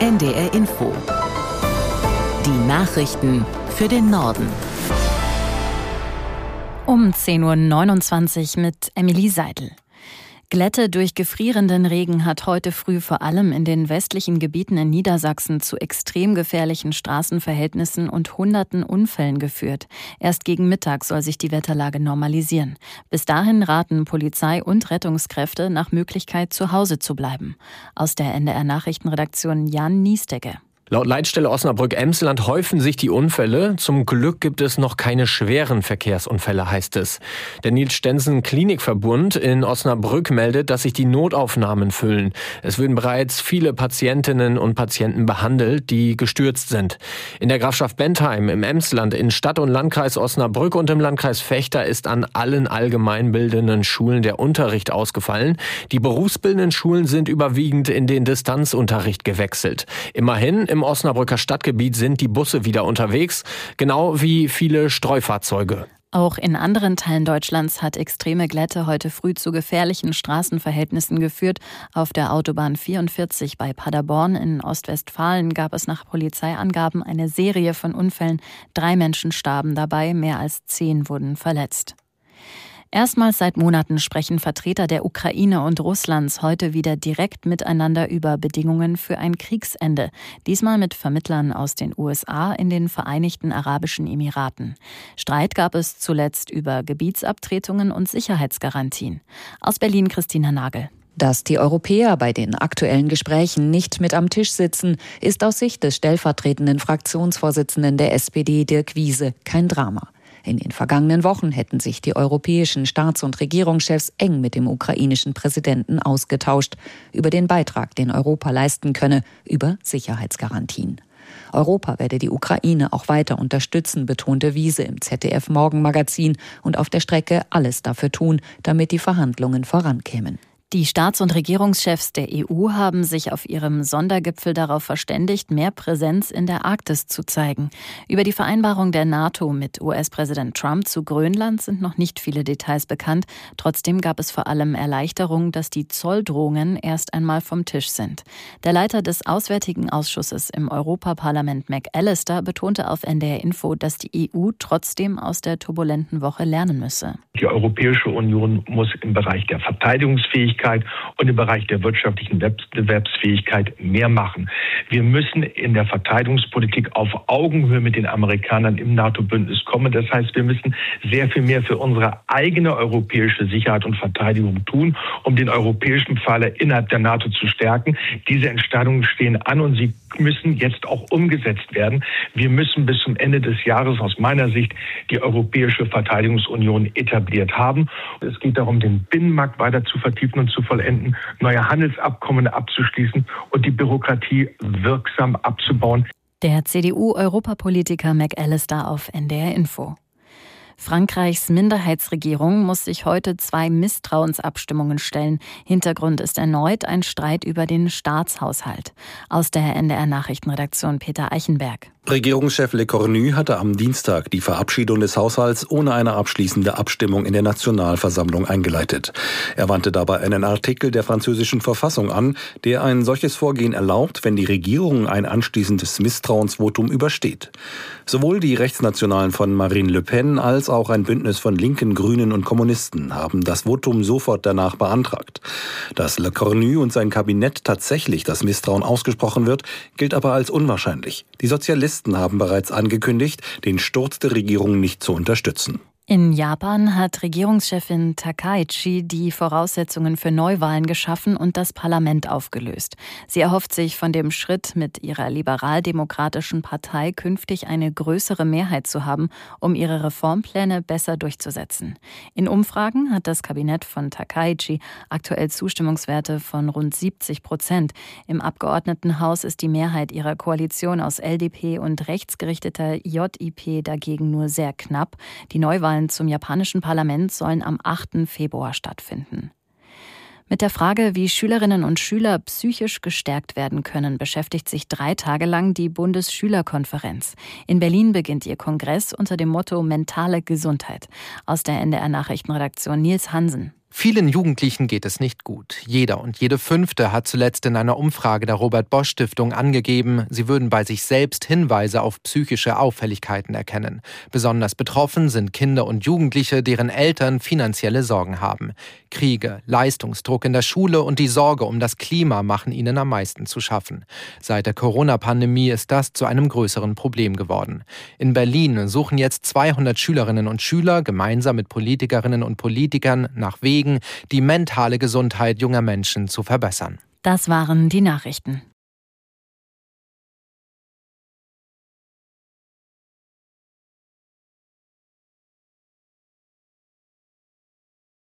NDR Info. Die Nachrichten für den Norden. Um 10.29 Uhr mit Emilie Seidel. Glätte durch gefrierenden Regen hat heute früh vor allem in den westlichen Gebieten in Niedersachsen zu extrem gefährlichen Straßenverhältnissen und hunderten Unfällen geführt. Erst gegen Mittag soll sich die Wetterlage normalisieren. Bis dahin raten Polizei und Rettungskräfte nach Möglichkeit zu Hause zu bleiben. Aus der NDR Nachrichtenredaktion Jan Niesdegge. Laut Leitstelle Osnabrück-Emsland häufen sich die Unfälle. Zum Glück gibt es noch keine schweren Verkehrsunfälle, heißt es. Der Niels-Stensen-Klinikverbund in Osnabrück meldet, dass sich die Notaufnahmen füllen. Es würden bereits viele Patientinnen und Patienten behandelt, die gestürzt sind. In der Grafschaft Bentheim, im Emsland, in Stadt- und Landkreis Osnabrück und im Landkreis Vechta ist an allen allgemeinbildenden Schulen der Unterricht ausgefallen. Die berufsbildenden Schulen sind überwiegend in den Distanzunterricht gewechselt. Immerhin, im Osnabrücker Stadtgebiet sind die Busse wieder unterwegs, genau wie viele Streufahrzeuge. Auch in anderen Teilen Deutschlands hat extreme Glätte heute früh zu gefährlichen Straßenverhältnissen geführt. Auf der Autobahn 44 bei Paderborn in Ostwestfalen gab es nach Polizeiangaben eine Serie von Unfällen. 3 Menschen starben dabei, mehr als 10 wurden verletzt. Erstmals seit Monaten sprechen Vertreter der Ukraine und Russlands heute wieder direkt miteinander über Bedingungen für ein Kriegsende. Diesmal mit Vermittlern aus den USA in den Vereinigten Arabischen Emiraten. Streit gab es zuletzt über Gebietsabtretungen und Sicherheitsgarantien. Aus Berlin Christina Nagel. Dass die Europäer bei den aktuellen Gesprächen nicht mit am Tisch sitzen, ist aus Sicht des stellvertretenden Fraktionsvorsitzenden der SPD, Dirk Wiese, kein Drama. In den vergangenen Wochen hätten sich die europäischen Staats- und Regierungschefs eng mit dem ukrainischen Präsidenten ausgetauscht über den Beitrag, den Europa leisten könne, über Sicherheitsgarantien. Europa werde die Ukraine auch weiter unterstützen, betonte Wiese im ZDF-Morgenmagazin und auf der Strecke alles dafür tun, damit die Verhandlungen vorankämen. Die Staats- und Regierungschefs der EU haben sich auf ihrem Sondergipfel darauf verständigt, mehr Präsenz in der Arktis zu zeigen. Über die Vereinbarung der NATO mit US-Präsident Trump zu Grönland sind noch nicht viele Details bekannt. Trotzdem gab es vor allem Erleichterung, dass die Zolldrohungen erst einmal vom Tisch sind. Der Leiter des Auswärtigen Ausschusses im Europaparlament, McAllister, betonte auf NDR Info, dass die EU trotzdem aus der turbulenten Woche lernen müsse. Die Europäische Union muss im Bereich der Verteidigungsfähigkeit und im Bereich der wirtschaftlichen Wettbewerbsfähigkeit mehr machen. Wir müssen in der Verteidigungspolitik auf Augenhöhe mit den Amerikanern im NATO-Bündnis kommen. Das heißt, wir müssen sehr viel mehr für unsere eigene europäische Sicherheit und Verteidigung tun, um den europäischen Pfeiler innerhalb der NATO zu stärken. Diese Entscheidungen stehen an und sie müssen jetzt auch umgesetzt werden. Wir müssen bis zum Ende des Jahres aus meiner Sicht die Europäische Verteidigungsunion etabliert haben. Es geht darum, den Binnenmarkt weiter zu vertiefen und zu vollenden, neue Handelsabkommen abzuschließen und die Bürokratie wirksam abzubauen. Der CDU-Europapolitiker McAllister auf NDR Info. Frankreichs Minderheitsregierung muss sich heute 2 Misstrauensabstimmungen stellen. Hintergrund ist erneut ein Streit über den Staatshaushalt. Aus der NDR Nachrichtenredaktion Peter Eichenberg. Regierungschef Le Cornu hatte am Dienstag die Verabschiedung des Haushalts ohne eine abschließende Abstimmung in der Nationalversammlung eingeleitet. Er wandte dabei einen Artikel der französischen Verfassung an, der ein solches Vorgehen erlaubt, wenn die Regierung ein anschließendes Misstrauensvotum übersteht. Sowohl die Rechtsnationalen von Marine Le Pen als auch ein Bündnis von Linken, Grünen und Kommunisten haben das Votum sofort danach beantragt. Dass Le Cornu und sein Kabinett tatsächlich das Misstrauen ausgesprochen wird, gilt aber als unwahrscheinlich. Die Sozialisten haben bereits angekündigt, den Sturz der Regierung nicht zu unterstützen. In Japan hat Regierungschefin Takaichi die Voraussetzungen für Neuwahlen geschaffen und das Parlament aufgelöst. Sie erhofft sich von dem Schritt, mit ihrer liberal-demokratischen Partei künftig eine größere Mehrheit zu haben, um ihre Reformpläne besser durchzusetzen. In Umfragen hat das Kabinett von Takaichi aktuell Zustimmungswerte von rund 70%. Im Abgeordnetenhaus ist die Mehrheit ihrer Koalition aus LDP und rechtsgerichteter JIP dagegen nur sehr knapp. Die Neuwahlen zum japanischen Parlament sollen am 8. Februar stattfinden. Mit der Frage, wie Schülerinnen und Schüler psychisch gestärkt werden können, beschäftigt sich 3 Tage lang die Bundesschülerkonferenz. In Berlin beginnt ihr Kongress unter dem Motto Mentale Gesundheit. Aus der NDR Nachrichtenredaktion Nils Hansen. Vielen Jugendlichen geht es nicht gut. Jeder und jede Fünfte hat zuletzt in einer Umfrage der Robert-Bosch-Stiftung angegeben, sie würden bei sich selbst Hinweise auf psychische Auffälligkeiten erkennen. Besonders betroffen sind Kinder und Jugendliche, deren Eltern finanzielle Sorgen haben. Kriege, Leistungsdruck in der Schule und die Sorge um das Klima machen ihnen am meisten zu schaffen. Seit der Corona-Pandemie ist das zu einem größeren Problem geworden. In Berlin suchen jetzt 200 Schülerinnen und Schüler gemeinsam mit Politikerinnen und Politikern nach Wegen, die mentale Gesundheit junger Menschen zu verbessern. Das waren die Nachrichten.